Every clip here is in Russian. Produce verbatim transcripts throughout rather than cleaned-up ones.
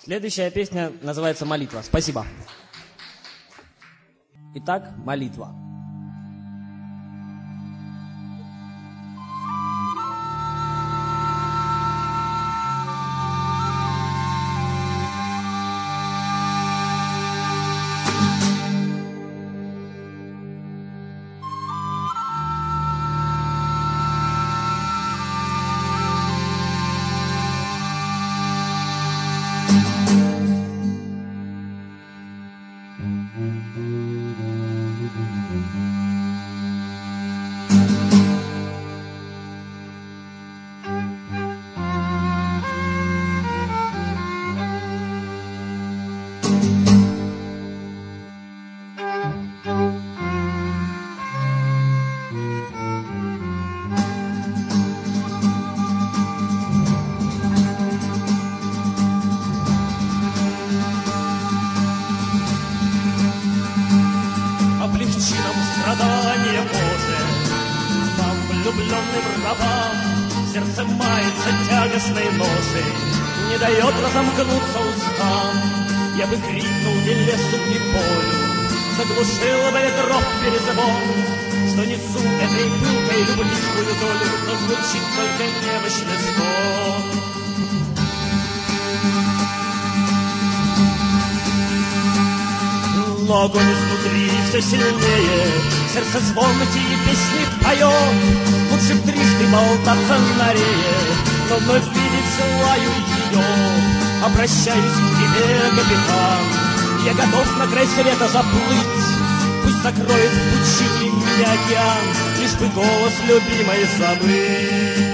Следующая песня называется «Молитва». Спасибо. Итак, молитва. Не дает разомкнуться устам. Я бы крикнул и лесу, и полю, заглушил бы ветров перезвон, что несу этой пылкой любви свою долю, но звучит только немощный стон. Но огонь изнутри все сильнее, сердце звон эти песни поет. Лучше б трижды болтаться на рее, но вновь видеть желаю ее. Обращаюсь к тебе, капитан, я готов на край света заплыть. Пусть закроет в пучине меня океан, лишь бы голос любимой забыть.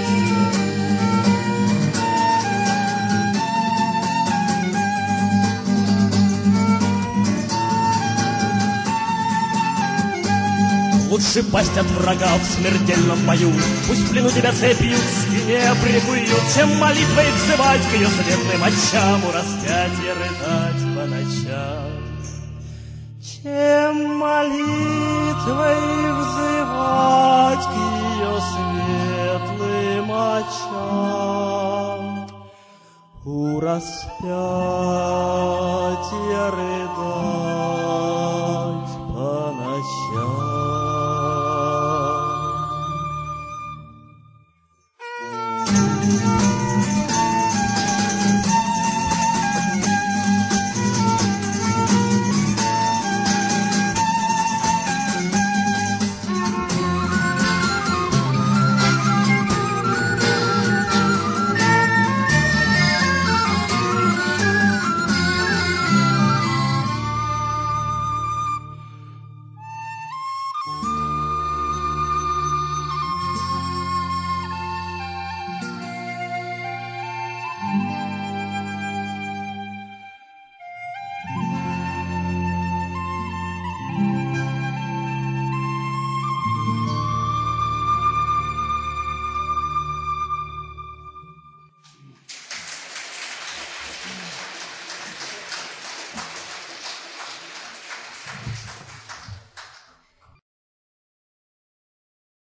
Лучше пасть от врага в смертельном бою, пусть в плену тебя цепью к спине прикуют, чем молитвой взывать к ее светлым очам, у распятия рыдать по ночам. Чем молитвой взывать к ее светлым очам, у распятия рыдать